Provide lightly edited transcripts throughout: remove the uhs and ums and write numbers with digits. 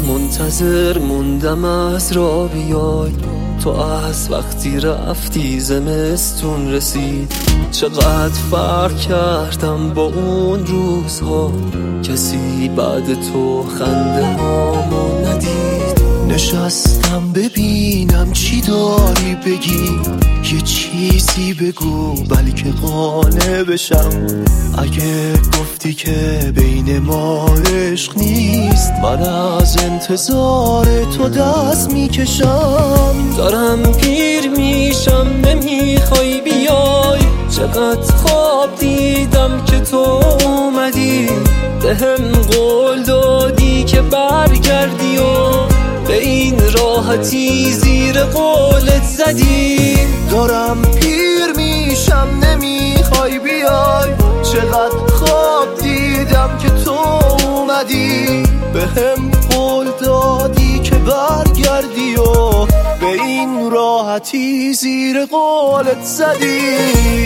منتظر موندم از راه بیای، تو از وقتی رفتی زمستون رسید. چقدر فرق کردم با اون روزها، کسی بعد تو خنده هامو ندید. نشستم ببینم چی داری بگی، یه چیزی بگو بلکه قانع بشم. اگه گفتی که بین ما عشق نیست، من از انتظار تو دست میکشم. دارم پیر میشم نمیخوای بیای، چقدر خواب دیدم که تو اومدی. بهم قول دادی که برگردی و به این راحتی زیر قولت زدی. دارم پیر میشم نمیخوای بیای، چقدر خواب دیدم که تو اومدی. بهم قول دادی که برگردی و به این راحتی زیر قولت زدی.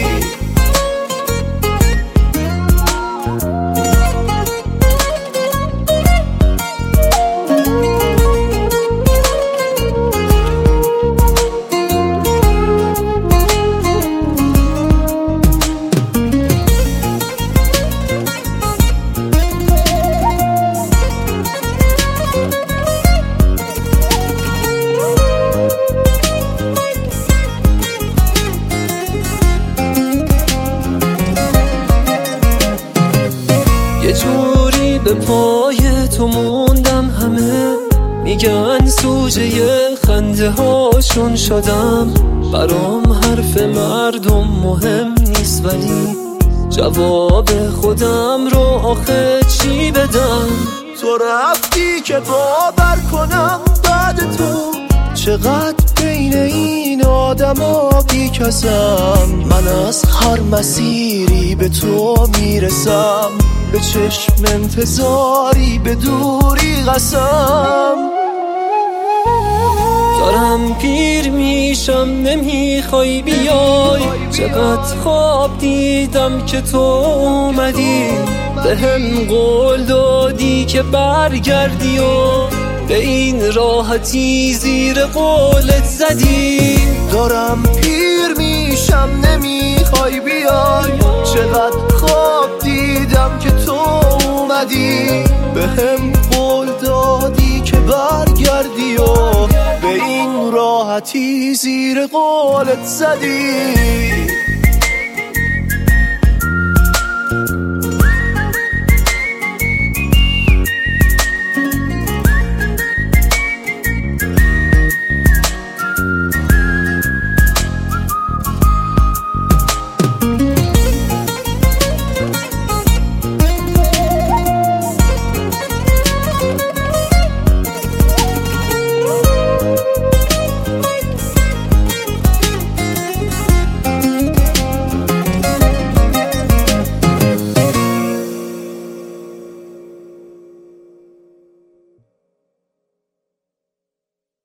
یه جوری به پای تو موندم، همه میگن سوژه خنده هاشون شدم. برام حرف مردم مهم نیست، ولی جواب خودم رو آخه چی بدم. تو رفتی که باور کنم بعد تو، چقدر بین این آدما بیکسم. من از هر مسیری به تو میرسم، به چشم انتظاری به دوری قسم. دارم پیر میشم نمیخوای بیای، چقدر خواب دیدم که تو اومدی. بهم قول دادی که برگردی و به این راحتی زیر قولت زدی. دارم پیر میشم نمیخوای بیای، چقدر خواب دیدم که تو اومدی. بهم قول دادی که برگردی و به این راحتی زیر قولت زدی.